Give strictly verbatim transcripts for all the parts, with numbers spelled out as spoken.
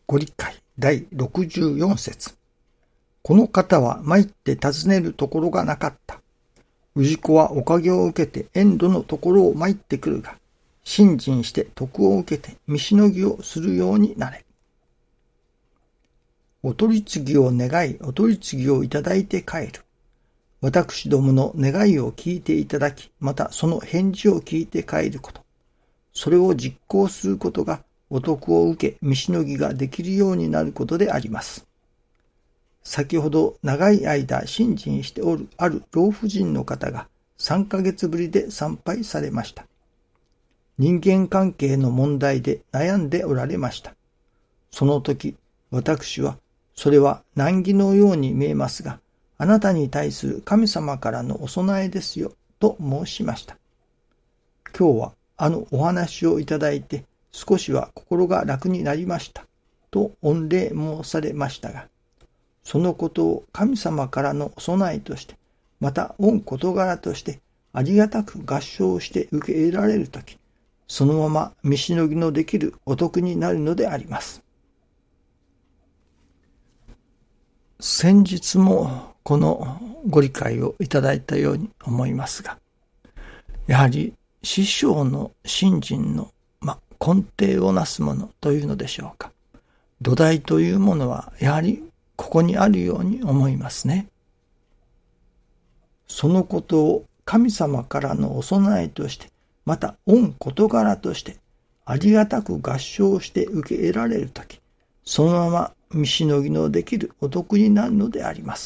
ご理解だいろくじゅうよん節。この方は参って尋ねるところがなかった。氏子はおかげを受けて遠路のところを参ってくるが、信心して徳を受けて見しのぎをするようになれ。お取り次ぎを願い、お取り次ぎをいただいて帰る。私どもの願いを聞いていただき、またその返事を聞いて帰ること。それを実行することが、お徳を受け、見しのぎができるようになることであります。先ほど長い間信心しておるある老婦人の方がさんかげつぶりで参拝されました。人間関係の問題で悩んでおられました。その時、私は、それは難儀のように見えますが、あなたに対する神様からのお供えですよ、と申しました。今日はあのお話をいただいて、少しは心が楽になりました、と御礼申されましたが、そのことを神様からのお供えとして、また御事柄としてありがたく合唱して受け入れられるとき、そのまま見しのぎのできるお徳になるのであります。先日もこのご理解をいただいたように思いますが、やはり師匠の信心の、ま、根底をなすものというのでしょうか。土台というものはやはりここにあるように思いますね。そのことを神様からのお供えとして、また御事柄としてありがたく合唱して受け得られるとき、そのまま見しのぎのできるお徳になるのであります。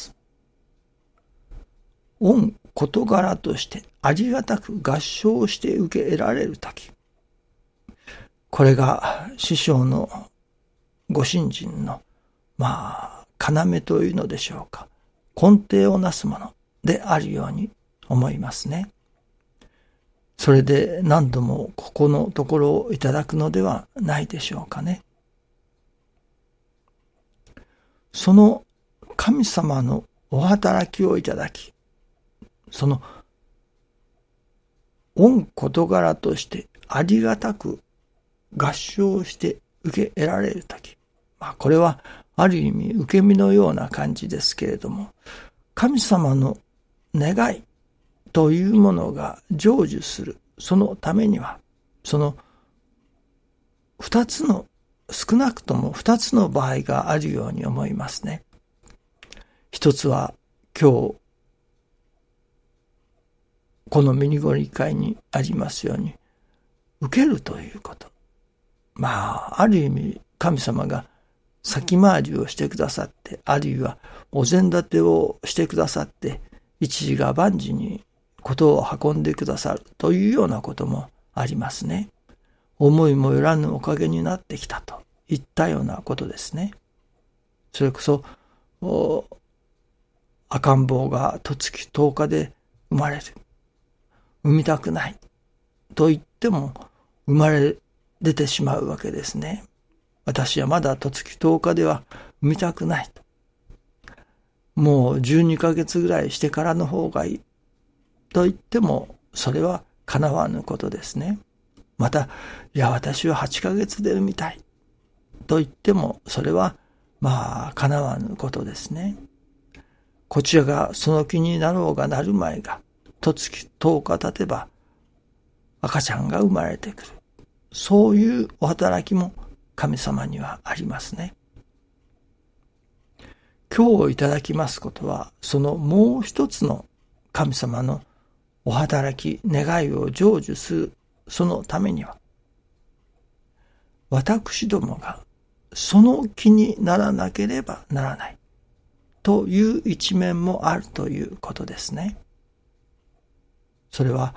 御事柄としてありがたく合唱して受け得られるとき、これが師匠のご信心のまあ要というのでしょうか、根底をなすものであるように思いますね。それで何度もここのところをいただくのではないでしょうかね。その神様のお働きをいただき、その御事柄としてありがたく合唱して受け得られるとき、まあこれはある意味受け身のような感じですけれども、神様の願いというものが成就する、そのためには、その二つの、少なくとも二つの場合があるように思いますね。一つは今日、このミニご理解にありますように、受けるということ。まあ、ある意味神様が先回りをしてくださって、あるいはお膳立てをしてくださって、一時が万事にことを運んでくださるというようなこともありますね。思いもよらぬおかげになってきたといったようなことですね。それこそ、赤ん坊が十月十日で生まれる。産みたくないと言っても生まれ出てしまうわけですね。私はまだ十月十日では産みたくないと。もうじゅうにかげつぐらいしてからの方がいいと言っても、それは叶わぬことですね。また、いや私ははちかげつで産みたいと言っても、それはまあ叶わぬことですね。こちらがその気になろうがなるまいが、十月十日経てば赤ちゃんが生まれてくる。そういうお働きも神様にはありますね。今日いただきますことは、そのもう一つの神様のお働き、願いを成就する、そのためには、私どもがその気にならなければならないという一面もあるということですね。それは、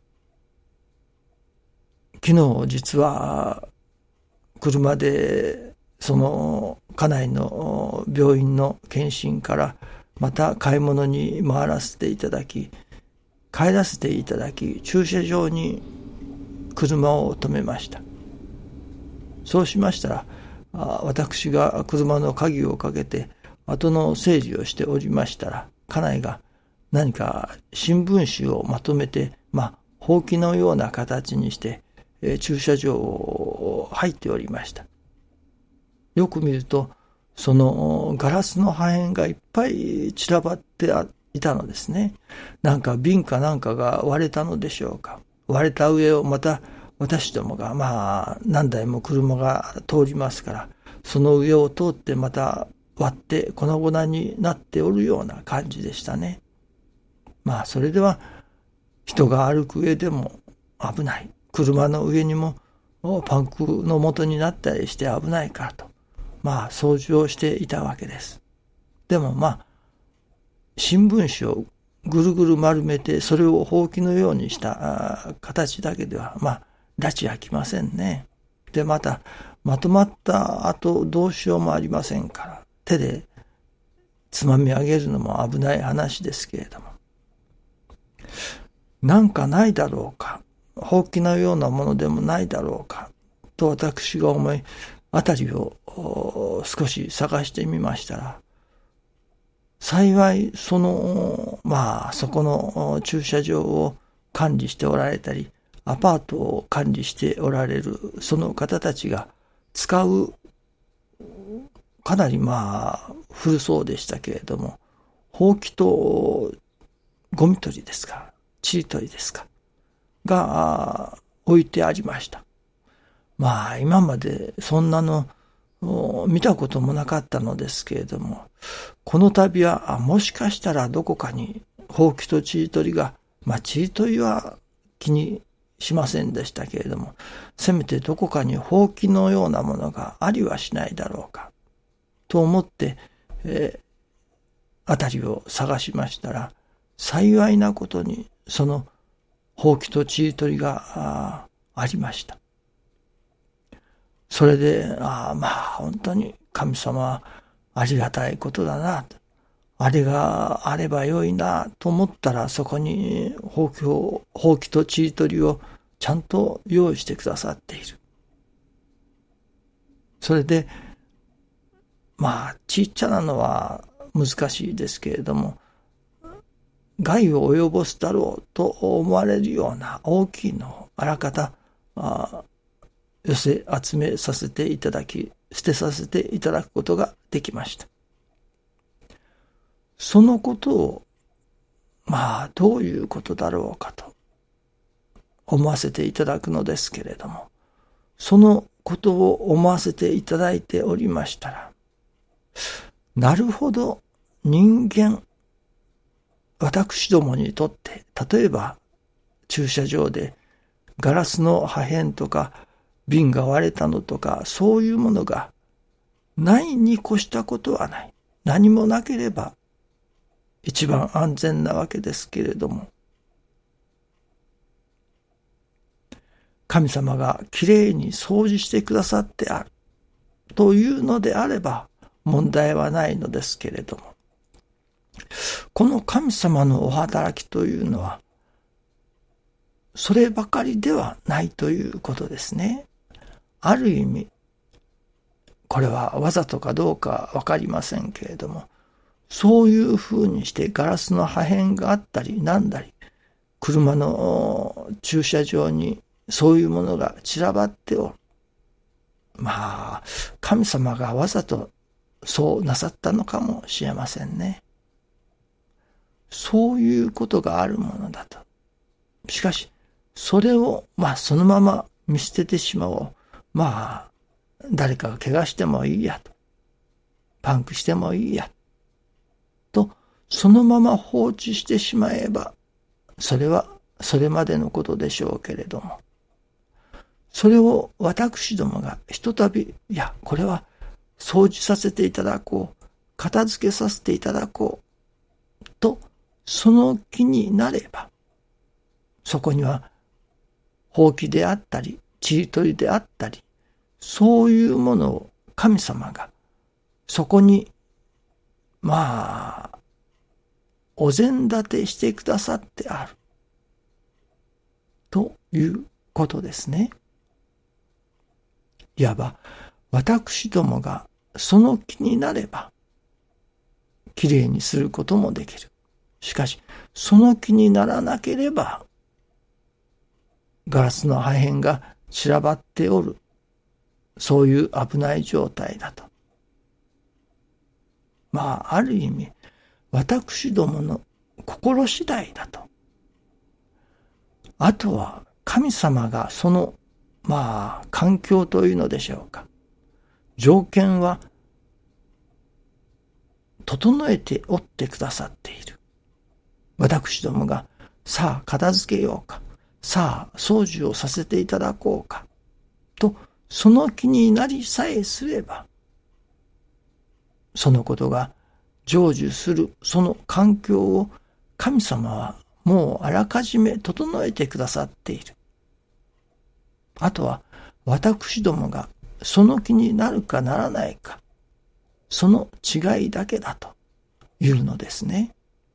昨日実は車でその家内の病院の検診からまた買い物に回らせていただき、帰らせていただき、駐車場に車を止めました。そうしましたら、私が車の鍵をかけて後の整理をしておりましたら、家内が何か新聞紙をまとめて、まあ、ほうきのような形にして、えー、駐車場を入っておりました。 よく見ると、そのガラスの破片がいっぱい散らばっていたのですね。なんか瓶かなんかが割れたのでしょうか。割れた上をまた私どもが、まあ何台も車が通りますから、その上を通ってまた割って粉々になっておるような感じでしたね。まあそれでは人が歩く上でも危ない。車の上にもパンクの元になったりして危ないからと。まあ掃除をしていたわけです。でもまあ新聞紙をぐるぐる丸めてそれをほうきのようにした形だけではまあ埒はきませんね。でまたまとまった後どうしようもありませんから手でつまみ上げるのも危ない話ですけれども、なんかないだろうか、ほうきのようなものでもないだろうかと私が思い、あたりを少し探してみましたら、幸いそのまあそこの駐車場を管理しておられたりアパートを管理しておられるその方たちが使うかなりまあ古そうでしたけれども、ほうきとゴミ取りですか、ちり取りですかが置いてありました。まあ今までそんなの見たこともなかったのですけれども、この度はもしかしたらどこかにほうきとちり取りが、まあちり取りは気にしませんでしたけれども、せめてどこかにほうきのようなものがありはしないだろうかと思って、えー、あたりを探しましたら、幸いなことにそのほうきとちり取りが あ, ありました。それで、あまあ本当に神様はありがたいことだな、あれがあればよいなと思ったら、そこにほうきを、ほうきとちり取りをちゃんと用意してくださっている。それで、まあちっちゃなのは難しいですけれども、害を及ぼすだろうと思われるような大きいのをあらかたあ寄せ集めさせていただき、捨てさせていただくことができました。そのことを、まあどういうことだろうかと思わせていただくのですけれども、そのことを思わせていただいておりましたら、なるほど人間、私どもにとって、例えば駐車場でガラスの破片とか瓶が割れたのとか、そういうものがないに越したことはない。何もなければ一番安全なわけですけれども、神様がきれいに掃除してくださってあるというのであれば問題はないのですけれども、この神様のお働きというのはそればかりではないということですね。ある意味、これはわざとかどうかわかりませんけれども、そういうふうにしてガラスの破片があったりなんだり、車の駐車場にそういうものが散らばっておる。まあ、神様がわざとそうなさったのかもしれませんね。そういうことがあるものだと。しかし、それを、まあ、そのまま見捨ててしまおう。まあ、誰かが怪我してもいいやと。パンクしてもいいや。と、そのまま放置してしまえば、それはそれまでのことでしょうけれども、それを私どもがひとたび、いや、これは掃除させていただこう、片付けさせていただこう、と、その気になれば、そこには、ほうきであったり、ちり取りであったり、そういうものを神様が、そこに、まあ、お膳立てしてくださってある。ということですね。いわば、私どもがその気になれば、きれいにすることもできる。しかし、その気にならなければ、ガラスの破片が散らばっておる。 そういう危ない状態だと。まあ、ある意味、私どもの心次第だと。あとは、神様がその、まあ、環境というのでしょうか。条件は、整えておってくださっている。私どもが、さあ、片付けようか。さあ、掃除をさせていただこうか。と、その気になりさえすれば、そのことが成就するその環境を神様はもうあらかじめ整えてくださっている。あとは私どもがその気になるかならないか、その違いだけだというのですね。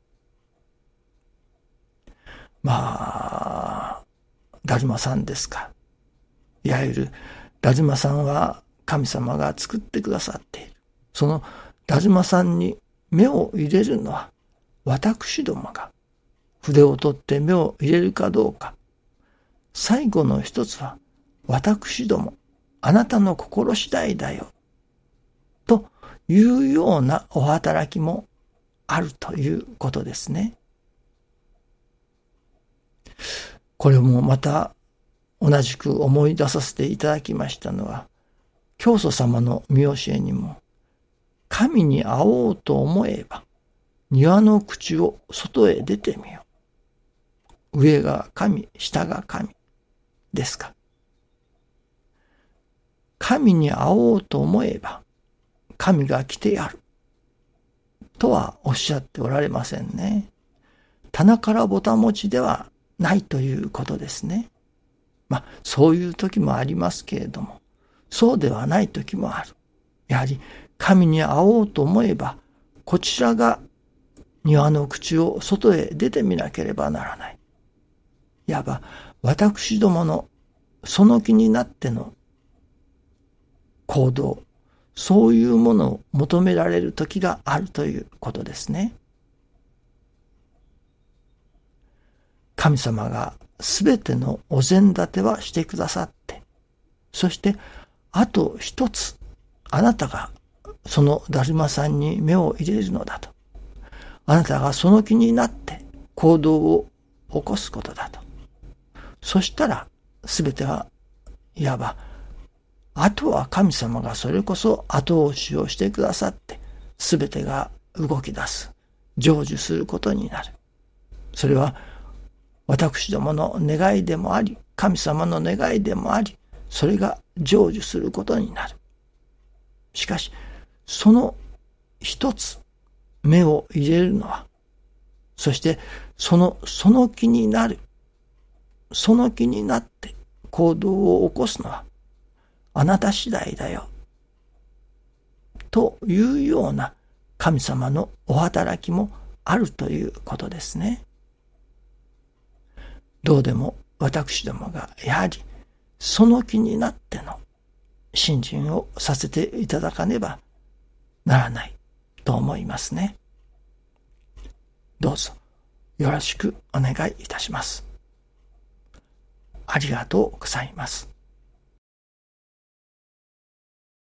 まあ、だるまさんですか。いわゆるだるまさんは神様が作ってくださっている。そのだるまさんに目を入れるのは私どもが筆を取って目を入れるかどうか。最後の一つは私ども、あなたの心次第だよ。というようなお働きもあるということですね。これもまた同じく思い出させていただきましたのは、教祖様の御教えにも、神に会おうと思えば、庭の口を外へ出てみよう。上が神、下が神ですか。神に会おうと思えば、神が来てやる。とはおっしゃっておられませんね。棚からぼた持ちではないということですね。まあ、そういう時もありますけれども、そうではない時もある。やはり、神に会おうと思えば、こちらが庭の口を外へ出てみなければならない。いわば、私どものその気になっての行動、そういうものを求められる時があるということですね。神様がすべてのお膳立てはしてくださって、そしてあと一つ、あなたがそのだるまさんに目を入れるのだと。あなたがその気になって行動を起こすことだと。そしたらすべてはいわば、あとは神様がそれこそ後押しをしてくださって、すべてが動き出す、成就することになる。それは私どもの願いでもあり、神様の願いでもあり、それが成就することになる。しかし、その一つ目を入れるのは、そしてその、その気になる、その気になって行動を起こすのは、あなた次第だよ。というような神様のお働きもあるということですね。どうでも私どもがやはりその気になっての信心をさせていただかねばならないと思いますね。どうぞよろしくお願いいたします。ありがとうございます。